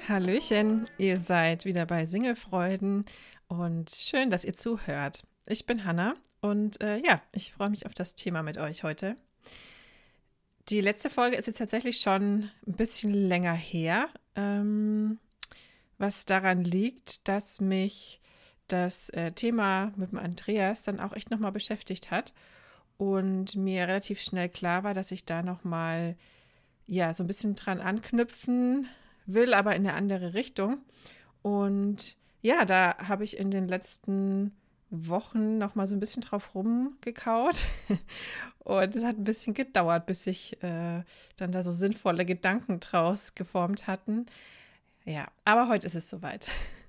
Hallöchen, ihr seid wieder bei Singlefreuden und schön, dass ihr zuhört. Ich bin Hanna und ich freue mich auf das Thema mit euch heute. Die letzte Folge ist jetzt tatsächlich schon ein bisschen länger her, was daran liegt, dass mich das Thema mit dem Andreas dann auch echt nochmal beschäftigt hat und mir relativ schnell klar war, dass ich da nochmal so ein bisschen dran anknüpfen will, aber in eine andere Richtung. Und ja, da habe ich in den letzten Wochen noch mal so ein bisschen drauf rumgekaut. Und es hat ein bisschen gedauert, bis sich dann da so sinnvolle Gedanken draus geformt hatten. Ja, aber heute ist es soweit.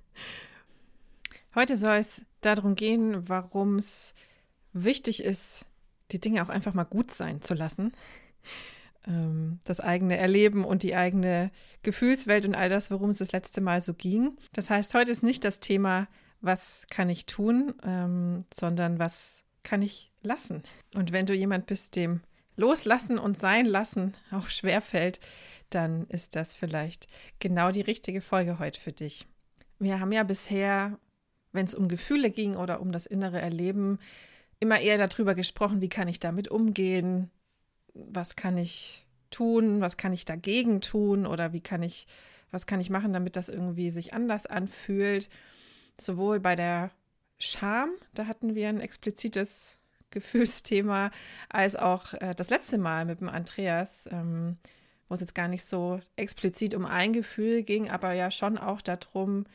Heute soll es darum gehen, warum es wichtig ist, die Dinge auch einfach mal gut sein zu lassen. Das eigene Erleben und die eigene Gefühlswelt und all das, worum es das letzte Mal so ging. Das heißt, heute ist nicht das Thema, was kann ich tun, sondern was kann ich lassen. Und wenn du jemand bist, dem Loslassen und Sein lassen auch schwerfällt, dann ist das vielleicht genau die richtige Folge heute für dich. Wir haben ja bisher, wenn es um Gefühle ging oder um das innere Erleben, immer eher darüber gesprochen, wie kann ich damit umgehen, was kann ich tun, was kann ich dagegen tun oder was kann ich machen, damit das irgendwie sich anders anfühlt. Sowohl bei der Scham, da hatten wir ein explizites Gefühlsthema, als auch das letzte Mal mit dem Andreas, wo es jetzt gar nicht so explizit um ein Gefühl ging, aber ja schon auch darum,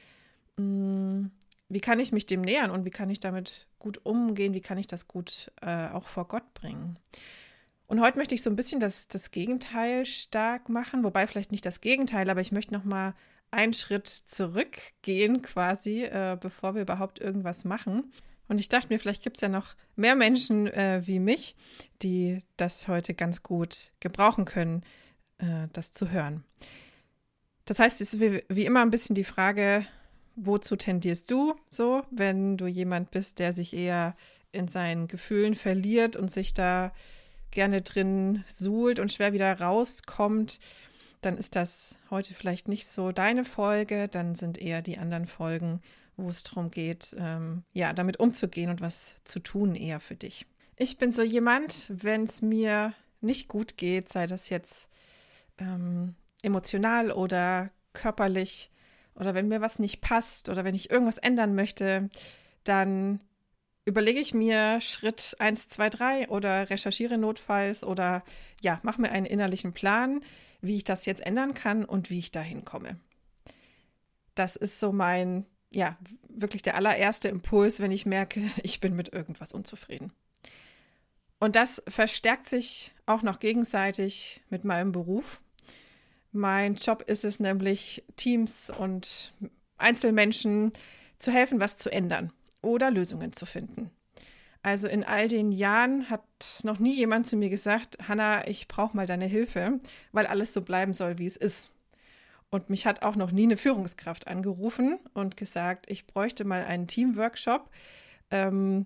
wie kann ich mich dem nähern und wie kann ich damit gut umgehen, wie kann ich das gut auch vor Gott bringen. Und heute möchte ich so ein bisschen das Gegenteil stark machen, wobei vielleicht nicht das Gegenteil, aber ich möchte noch mal einen Schritt zurückgehen quasi, bevor wir überhaupt irgendwas machen. Und ich dachte mir, vielleicht gibt es ja noch mehr Menschen wie mich, die das heute ganz gut gebrauchen können, das zu hören. Das heißt, es ist wie immer ein bisschen die Frage, wozu tendierst du so, wenn du jemand bist, der sich eher in seinen Gefühlen verliert und sich da gerne drin suhlt und schwer wieder rauskommt, dann ist das heute vielleicht nicht so deine Folge, dann sind eher die anderen Folgen, wo es darum geht, damit umzugehen und was zu tun eher für dich. Ich bin so jemand, wenn es mir nicht gut geht, sei das jetzt emotional oder körperlich oder wenn mir was nicht passt oder wenn ich irgendwas ändern möchte, dann überlege ich mir Schritt 1, 2, 3 oder recherchiere notfalls oder mache mir einen innerlichen Plan, wie ich das jetzt ändern kann und wie ich da hinkomme. Das ist so mein, wirklich der allererste Impuls, wenn ich merke, ich bin mit irgendwas unzufrieden. Und das verstärkt sich auch noch gegenseitig mit meinem Beruf. Mein Job ist es nämlich, Teams und Einzelmenschen zu helfen, was zu ändern oder Lösungen zu finden. Also in all den Jahren hat noch nie jemand zu mir gesagt, Hanna, ich brauche mal deine Hilfe, weil alles so bleiben soll, wie es ist. Und mich hat auch noch nie eine Führungskraft angerufen und gesagt, ich bräuchte mal einen Teamworkshop, weil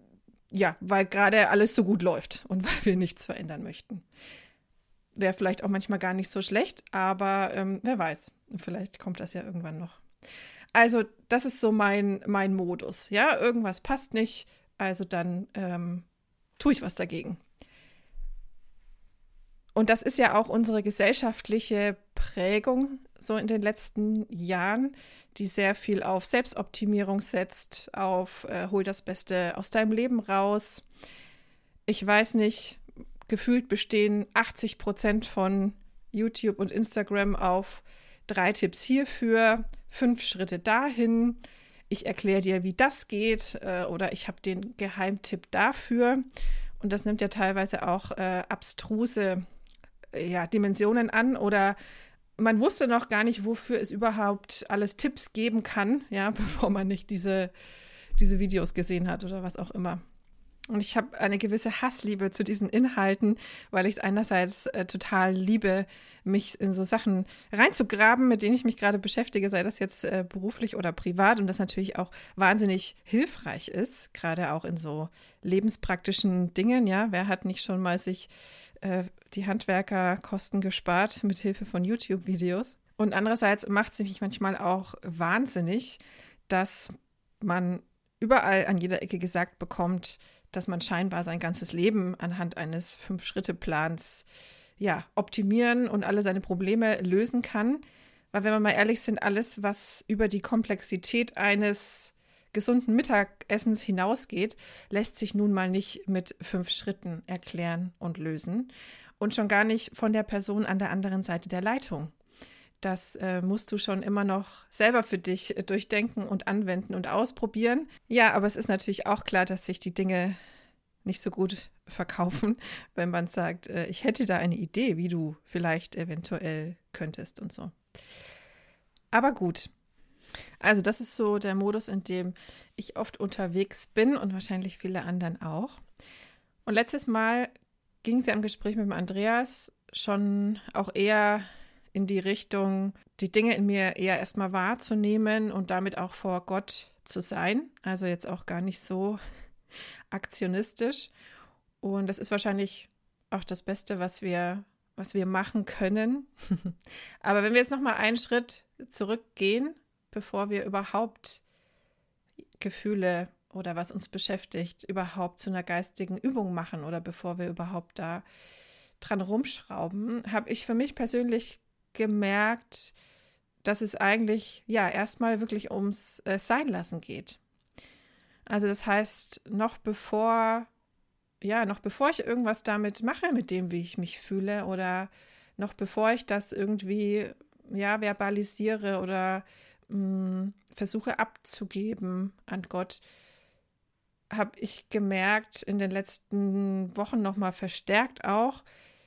gerade alles so gut läuft und weil wir nichts verändern möchten. Wäre vielleicht auch manchmal gar nicht so schlecht, aber wer weiß, vielleicht kommt das ja irgendwann noch. Also das ist so mein Modus, ja, irgendwas passt nicht, also dann tue ich was dagegen. Und das ist ja auch unsere gesellschaftliche Prägung so in den letzten Jahren, die sehr viel auf Selbstoptimierung setzt, auf hol das Beste aus deinem Leben raus. Ich weiß nicht, gefühlt bestehen 80% von YouTube und Instagram auf 3 Tipps hierfür, 5 Schritte dahin. Ich erkläre dir, wie das geht oder ich habe den Geheimtipp dafür. Und das nimmt ja teilweise auch abstruse Dimensionen an oder man wusste noch gar nicht, wofür es überhaupt alles Tipps geben kann, ja, bevor man nicht diese Videos gesehen hat oder was auch immer. Und ich habe eine gewisse Hassliebe zu diesen Inhalten, weil ich es einerseits total liebe, mich in so Sachen reinzugraben, mit denen ich mich gerade beschäftige, sei das jetzt beruflich oder privat und das natürlich auch wahnsinnig hilfreich ist, gerade auch in so lebenspraktischen Dingen, ja. Wer hat nicht schon mal sich die Handwerkerkosten gespart mit Hilfe von YouTube-Videos? Und andererseits macht es mich manchmal auch wahnsinnig, dass man überall an jeder Ecke gesagt bekommt, dass man scheinbar sein ganzes Leben anhand eines 5-Schritte-Plans optimieren und alle seine Probleme lösen kann. Weil wenn wir mal ehrlich sind, alles, was über die Komplexität eines gesunden Mittagessens hinausgeht, lässt sich nun mal nicht mit 5 Schritten erklären und lösen. Und schon gar nicht von der Person an der anderen Seite der Leitung. Das musst du schon immer noch selber für dich durchdenken und anwenden und ausprobieren. Ja, aber es ist natürlich auch klar, dass sich die Dinge nicht so gut verkaufen, wenn man sagt, ich hätte da eine Idee, wie du vielleicht eventuell könntest und so. Aber gut. Also das ist so der Modus, in dem ich oft unterwegs bin und wahrscheinlich viele anderen auch. Und letztes Mal ging es ja im Gespräch mit dem Andreas schon auch eher in die Richtung, die Dinge in mir eher erstmal wahrzunehmen und damit auch vor Gott zu sein. Also jetzt auch gar nicht so aktionistisch. Und das ist wahrscheinlich auch das Beste, was wir machen können. Aber wenn wir jetzt nochmal einen Schritt zurückgehen, bevor wir überhaupt Gefühle oder was uns beschäftigt, überhaupt zu einer geistigen Übung machen oder bevor wir überhaupt da dran rumschrauben, habe ich für mich persönlich gemerkt, dass es eigentlich erstmal wirklich ums Seinlassen geht. Also das heißt, noch bevor ich irgendwas damit mache, mit dem, wie ich mich fühle oder noch bevor ich das irgendwie verbalisiere oder versuche abzugeben an Gott, habe ich gemerkt in den letzten Wochen nochmal verstärkt auch,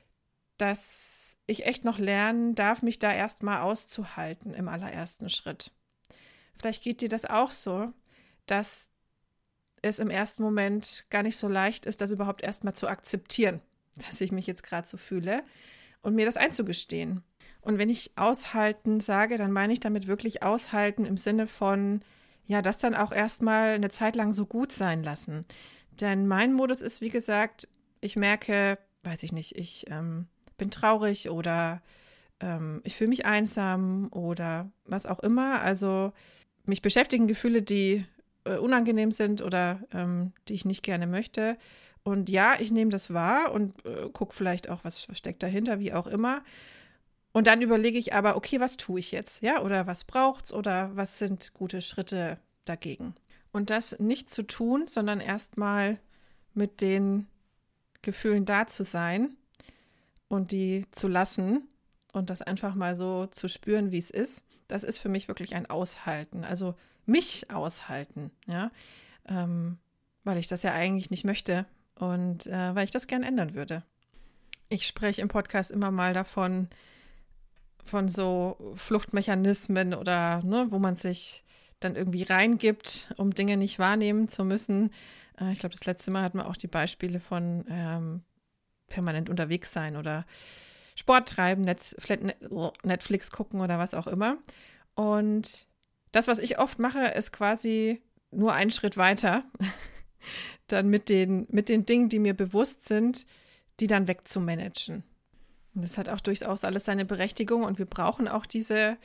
dass ich echt noch lernen darf, mich da erstmal auszuhalten im allerersten Schritt. Vielleicht geht dir das auch so, dass es im ersten Moment gar nicht so leicht ist, das überhaupt erstmal zu akzeptieren, dass ich mich jetzt gerade so fühle und mir das einzugestehen. Und wenn ich aushalten sage, dann meine ich damit wirklich aushalten im Sinne von, das dann auch erstmal eine Zeit lang so gut sein lassen. Denn mein Modus ist, wie gesagt, ich merke, weiß ich nicht, ich bin traurig oder ich fühle mich einsam oder was auch immer. Also mich beschäftigen Gefühle, die unangenehm sind oder die ich nicht gerne möchte. Und ich nehme das wahr und gucke vielleicht auch, was steckt dahinter, wie auch immer. Und dann überlege ich aber, okay, was tue ich jetzt? Ja, oder was braucht's oder was sind gute Schritte dagegen? Und das nicht zu tun, sondern erstmal mit den Gefühlen da zu sein und die zu lassen und das einfach mal so zu spüren, wie es ist, das ist für mich wirklich ein Aushalten. Also mich aushalten, weil ich das ja eigentlich nicht möchte und weil ich das gern ändern würde. Ich spreche im Podcast immer mal davon, von so Fluchtmechanismen oder wo man sich dann irgendwie reingibt, um Dinge nicht wahrnehmen zu müssen. Ich glaube, das letzte Mal hatten wir auch die Beispiele von permanent unterwegs sein oder Sport treiben, Netflix gucken oder was auch immer. Und das, was ich oft mache, ist quasi nur einen Schritt weiter, dann mit den Dingen, die mir bewusst sind, die dann wegzumanagen. Und das hat auch durchaus alles seine Berechtigung und wir brauchen auch diese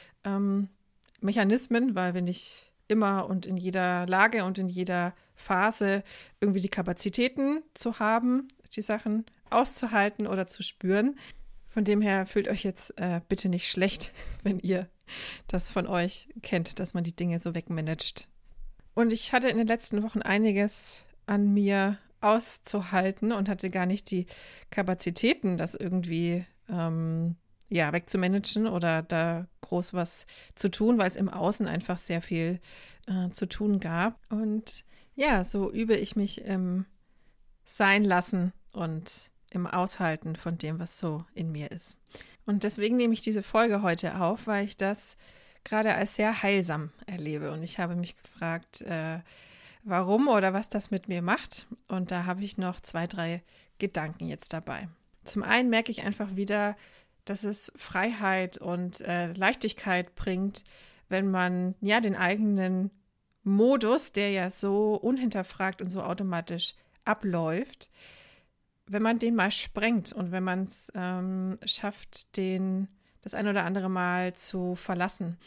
Mechanismen, weil wir nicht immer und in jeder Lage und in jeder Phase irgendwie die Kapazitäten zu haben, die Sachen auszuhalten oder zu spüren. Von dem her fühlt euch jetzt bitte nicht schlecht, wenn ihr das von euch kennt, dass man die Dinge so wegmanagt. Und ich hatte in den letzten Wochen einiges an mir auszuhalten und hatte gar nicht die Kapazitäten, das irgendwie wegzumanagen oder da groß was zu tun, weil es im Außen einfach sehr viel zu tun gab. Und so übe ich mich im Sein lassen und im Aushalten von dem, was so in mir ist. Und deswegen nehme ich diese Folge heute auf, weil ich das gerade als sehr heilsam erlebe. Und ich habe mich gefragt, warum oder was das mit mir macht. Und da habe ich noch 2, 3 Gedanken jetzt dabei. Zum einen merke ich einfach wieder, dass es Freiheit und Leichtigkeit bringt, wenn man den eigenen Modus, der ja so unhinterfragt und so automatisch abläuft, wenn man den mal sprengt und wenn man es schafft, das ein oder andere Mal zu verlassen.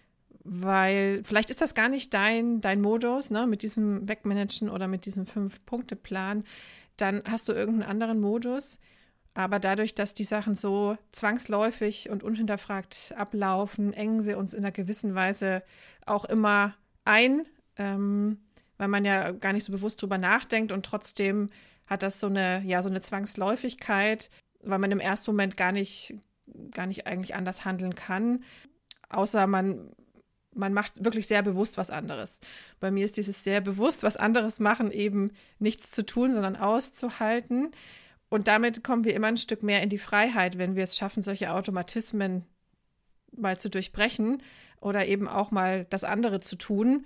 Weil vielleicht ist das gar nicht dein Modus, ne, mit diesem Wegmanagen oder mit diesem 5-Punkte-Plan. Dann hast du irgendeinen anderen Modus. Aber dadurch, dass die Sachen so zwangsläufig und unhinterfragt ablaufen, engen sie uns in einer gewissen Weise auch immer ein, weil man ja gar nicht so bewusst drüber nachdenkt und trotzdem hat das so eine Zwangsläufigkeit, weil man im ersten Moment gar nicht eigentlich anders handeln kann, außer man macht wirklich sehr bewusst was anderes. Bei mir ist dieses sehr bewusst was anderes machen eben nichts zu tun, sondern auszuhalten. Und damit kommen wir immer ein Stück mehr in die Freiheit, wenn wir es schaffen, solche Automatismen mal zu durchbrechen oder eben auch mal das andere zu tun,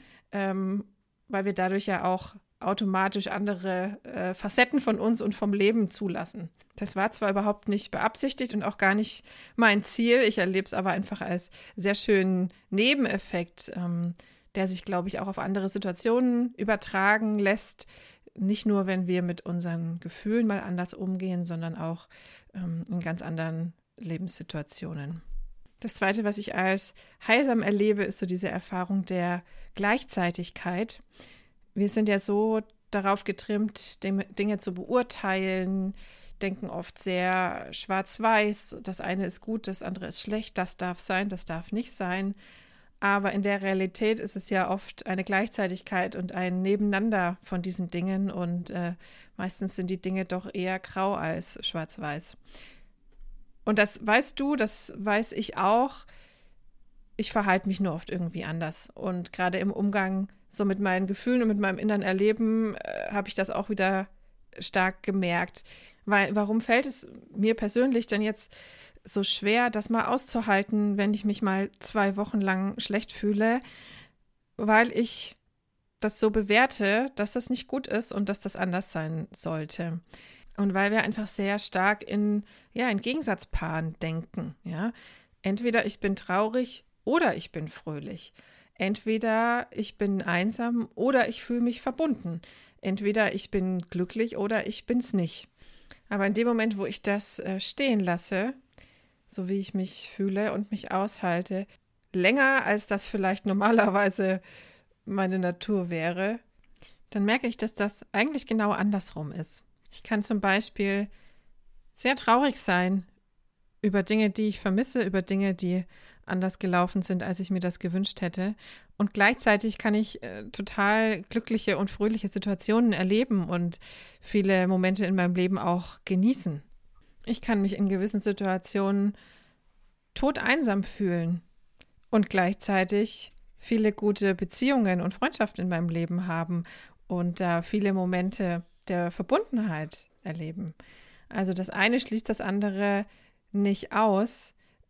weil wir dadurch ja auch automatisch andere Facetten von uns und vom Leben zulassen. Das war zwar überhaupt nicht beabsichtigt und auch gar nicht mein Ziel, ich erlebe es aber einfach als sehr schönen Nebeneffekt, der sich, glaube ich, auch auf andere Situationen übertragen lässt. Nicht nur, wenn wir mit unseren Gefühlen mal anders umgehen, sondern auch in ganz anderen Lebenssituationen. Das Zweite, was ich als heilsam erlebe, ist so diese Erfahrung der Gleichzeitigkeit. Wir sind ja so darauf getrimmt, Dinge zu beurteilen, denken oft sehr schwarz-weiß. Das eine ist gut, das andere ist schlecht, das darf sein, das darf nicht sein. Aber in der Realität ist es ja oft eine Gleichzeitigkeit und ein Nebeneinander von diesen Dingen und meistens sind die Dinge doch eher grau als schwarz-weiß. Und das weißt du, das weiß ich auch. Ich verhalte mich nur oft irgendwie anders. Und gerade im Umgang so mit meinen Gefühlen und mit meinem inneren Erleben habe ich das auch wieder stark gemerkt. Warum fällt es mir persönlich denn jetzt so schwer, das mal auszuhalten, wenn ich mich mal 2 Wochen lang schlecht fühle, weil ich das so bewerte, dass das nicht gut ist und dass das anders sein sollte. Und weil wir einfach sehr stark in Gegensatzpaaren denken. Ja? Entweder ich bin traurig oder ich bin fröhlich. Entweder ich bin einsam oder ich fühle mich verbunden. Entweder ich bin glücklich oder ich bin's nicht. Aber in dem Moment, wo ich das stehen lasse, so wie ich mich fühle und mich aushalte, länger als das vielleicht normalerweise meine Natur wäre, dann merke ich, dass das eigentlich genau andersrum ist. Ich kann zum Beispiel sehr traurig sein über Dinge, die ich vermisse, über Dinge, die anders gelaufen sind, als ich mir das gewünscht hätte. Und gleichzeitig kann ich total glückliche und fröhliche Situationen erleben und viele Momente in meinem Leben auch genießen. Ich kann mich in gewissen Situationen todeinsam fühlen und gleichzeitig viele gute Beziehungen und Freundschaften in meinem Leben haben und da viele Momente der Verbundenheit erleben. Also das eine schließt das andere nicht aus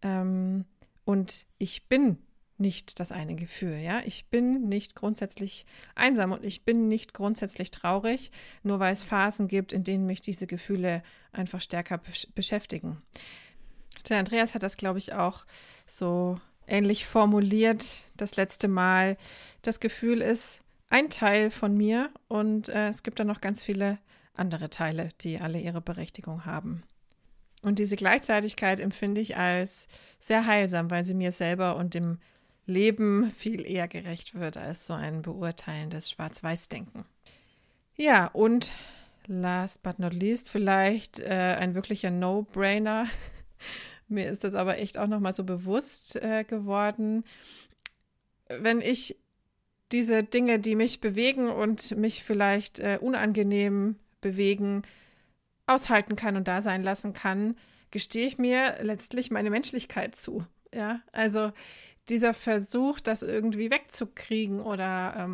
und ich bin nicht das eine Gefühl, ja. Ich bin nicht grundsätzlich einsam und ich bin nicht grundsätzlich traurig, nur weil es Phasen gibt, in denen mich diese Gefühle einfach stärker beschäftigen. Der Andreas hat das, glaube ich, auch so ähnlich formuliert das letzte Mal. Das Gefühl ist ein Teil von mir und es gibt dann noch ganz viele andere Teile, die alle ihre Berechtigung haben. Und diese Gleichzeitigkeit empfinde ich als sehr heilsam, weil sie mir selber und dem Leben viel eher gerecht wird als so ein beurteilendes Schwarz-Weiß-Denken. Ja, und last but not least vielleicht ein wirklicher No-Brainer. Mir ist das aber echt auch nochmal so bewusst geworden. Wenn ich diese Dinge, die mich bewegen und mich vielleicht unangenehm bewegen, aushalten kann und da sein lassen kann, gestehe ich mir letztlich meine Menschlichkeit zu. Ja, also dieser Versuch, das irgendwie wegzukriegen oder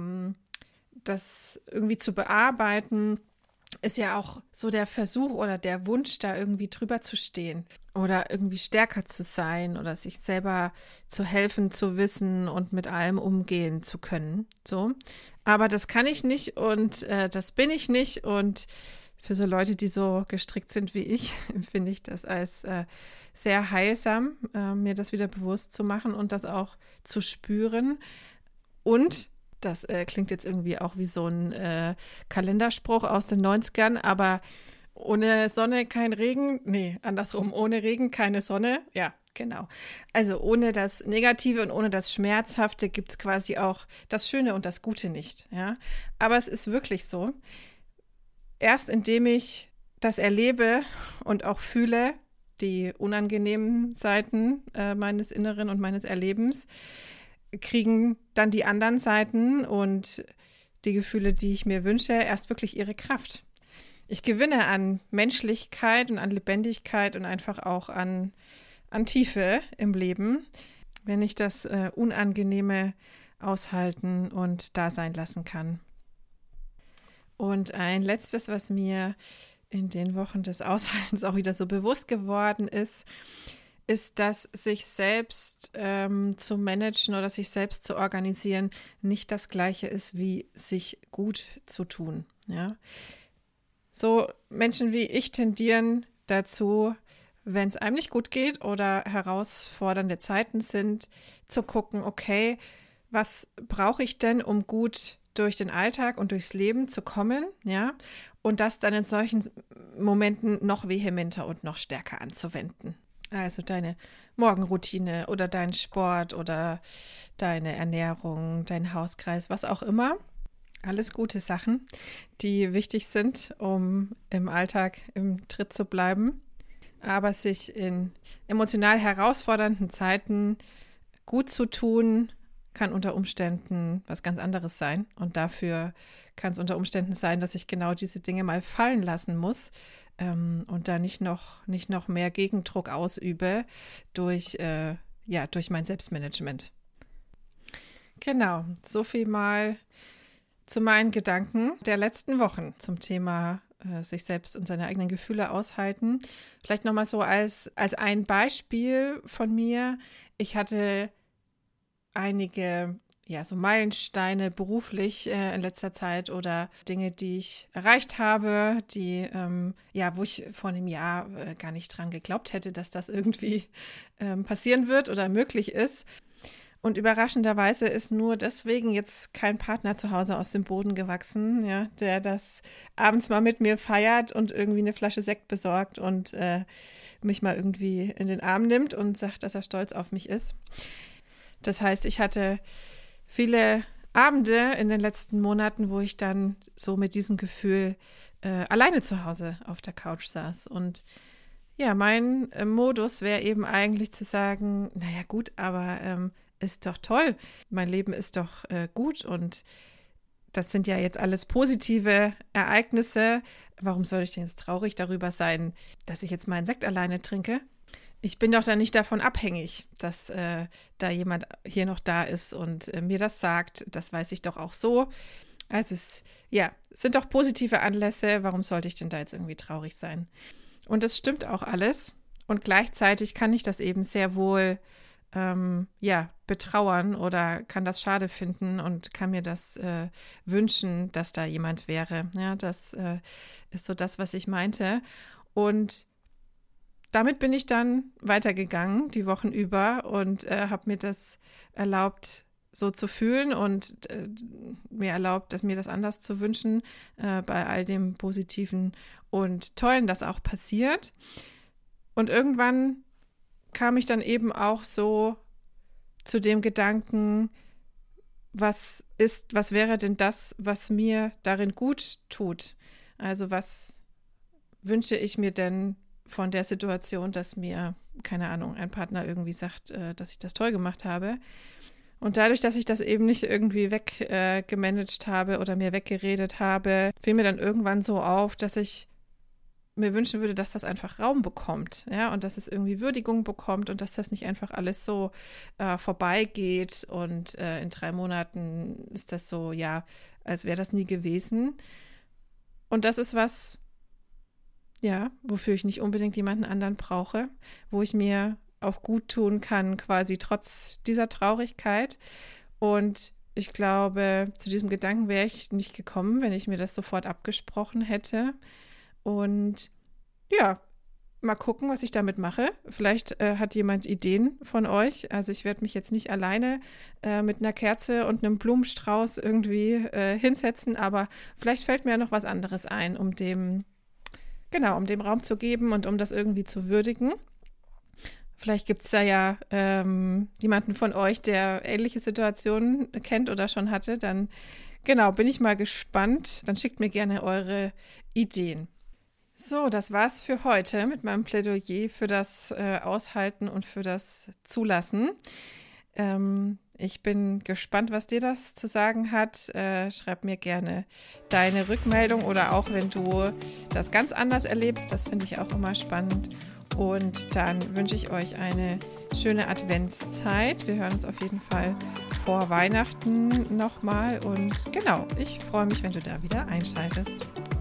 das irgendwie zu bearbeiten, ist ja auch so der Versuch oder der Wunsch, da irgendwie drüber zu stehen oder irgendwie stärker zu sein oder sich selber zu helfen, zu wissen und mit allem umgehen zu können. So. Aber das kann ich nicht und das bin ich nicht und für so Leute, die so gestrickt sind wie ich, empfinde ich das als sehr heilsam, mir das wieder bewusst zu machen und das auch zu spüren. Und das klingt jetzt irgendwie auch wie so ein Kalenderspruch aus den 90ern, aber ohne Sonne kein Regen, nee, andersrum, ohne Regen keine Sonne. Ja, Genau. Also ohne das Negative und ohne das Schmerzhafte gibt es quasi auch das Schöne und das Gute nicht. Ja? Aber es ist wirklich so, erst indem ich das erlebe und auch fühle, die unangenehmen Seiten meines Inneren und meines Erlebens, kriegen dann die anderen Seiten und die Gefühle, die ich mir wünsche, erst wirklich ihre Kraft. Ich gewinne an Menschlichkeit und an Lebendigkeit und einfach auch an Tiefe im Leben, wenn ich das Unangenehme aushalten und da sein lassen kann. Und ein letztes, was mir in den Wochen des Aushaltens auch wieder so bewusst geworden ist, dass sich selbst zu managen oder sich selbst zu organisieren nicht das Gleiche ist, wie sich gut zu tun. Ja? So Menschen wie ich tendieren dazu, wenn es einem nicht gut geht oder herausfordernde Zeiten sind, zu gucken, okay, was brauche ich denn, um gut durch den Alltag und durchs Leben zu kommen, ja, und das dann in solchen Momenten noch vehementer und noch stärker anzuwenden. Also deine Morgenroutine oder dein Sport oder deine Ernährung, dein Hauskreis, was auch immer. Alles gute Sachen, die wichtig sind, um im Alltag im Tritt zu bleiben. Aber sich in emotional herausfordernden Zeiten gut zu tun, kann unter Umständen was ganz anderes sein. Und dafür kann es unter Umständen sein, dass ich genau diese Dinge mal fallen lassen muss und da nicht noch mehr Gegendruck ausübe durch mein Selbstmanagement. Genau, so viel mal zu meinen Gedanken der letzten Wochen zum Thema sich selbst und seine eigenen Gefühle aushalten. Vielleicht nochmal so als ein Beispiel von mir. Ich hatte einige so Meilensteine beruflich in letzter Zeit oder Dinge, die ich erreicht habe, die wo ich vor einem Jahr gar nicht dran geglaubt hätte, dass das irgendwie passieren wird oder möglich ist. Und überraschenderweise ist nur deswegen jetzt kein Partner zu Hause aus dem Boden gewachsen, ja, der das abends mal mit mir feiert und irgendwie eine Flasche Sekt besorgt und mich mal irgendwie in den Arm nimmt und sagt, dass er stolz auf mich ist. Das heißt, ich hatte viele Abende in den letzten Monaten, wo ich dann so mit diesem Gefühl alleine zu Hause auf der Couch saß. Und ja, mein Modus wäre eben eigentlich zu sagen, naja gut, aber ist doch toll, mein Leben ist doch gut und das sind ja jetzt alles positive Ereignisse. Warum soll ich denn jetzt traurig darüber sein, dass ich jetzt meinen Sekt alleine trinke? Ich bin doch dann nicht davon abhängig, dass da jemand hier noch da ist und mir das sagt. Das weiß ich doch auch so. Also es sind doch positive Anlässe. Warum sollte ich denn da jetzt irgendwie traurig sein? Und das stimmt auch alles. Und gleichzeitig kann ich das eben sehr wohl betrauern oder kann das schade finden und kann mir das wünschen, dass da jemand wäre. Ja, das ist so das, was ich meinte. Und damit bin ich dann weitergegangen, die Wochen über und habe mir das erlaubt, so zu fühlen und mir erlaubt, mir das anders zu wünschen, bei all dem Positiven und Tollen, das auch passiert. Und irgendwann kam ich dann eben auch so zu dem Gedanken, was wäre denn das, was mir darin gut tut? Also was wünsche ich mir denn von der Situation, dass mir, keine Ahnung, ein Partner irgendwie sagt, dass ich das toll gemacht habe. Und dadurch, dass ich das eben nicht irgendwie weggemanagt habe oder mir weggeredet habe, fiel mir dann irgendwann so auf, dass ich mir wünschen würde, dass das einfach Raum bekommt, ja, und dass es irgendwie Würdigung bekommt und dass das nicht einfach alles so vorbeigeht und in 3 Monaten ist das so, ja, als wäre das nie gewesen. Und das ist was, ja, wofür ich nicht unbedingt jemanden anderen brauche, wo ich mir auch gut tun kann, quasi trotz dieser Traurigkeit. Und ich glaube, zu diesem Gedanken wäre ich nicht gekommen, wenn ich mir das sofort abgesprochen hätte. Und ja, mal gucken, was ich damit mache. Vielleicht hat jemand Ideen von euch. Also ich werde mich jetzt nicht alleine mit einer Kerze und einem Blumenstrauß irgendwie hinsetzen, aber vielleicht fällt mir ja noch was anderes ein, um dem Raum zu geben und um das irgendwie zu würdigen. Vielleicht gibt es da ja jemanden von euch, der ähnliche Situationen kennt oder schon hatte. Dann genau, bin ich mal gespannt. Dann schickt mir gerne eure Ideen. So, das war's für heute mit meinem Plädoyer für das Aushalten und für das Zulassen. Ich bin gespannt, was dir das zu sagen hat. Schreib mir gerne deine Rückmeldung oder auch, wenn du das ganz anders erlebst. Das finde ich auch immer spannend. Und dann wünsche ich euch eine schöne Adventszeit. Wir hören uns auf jeden Fall vor Weihnachten nochmal. Und genau, ich freue mich, wenn du da wieder einschaltest.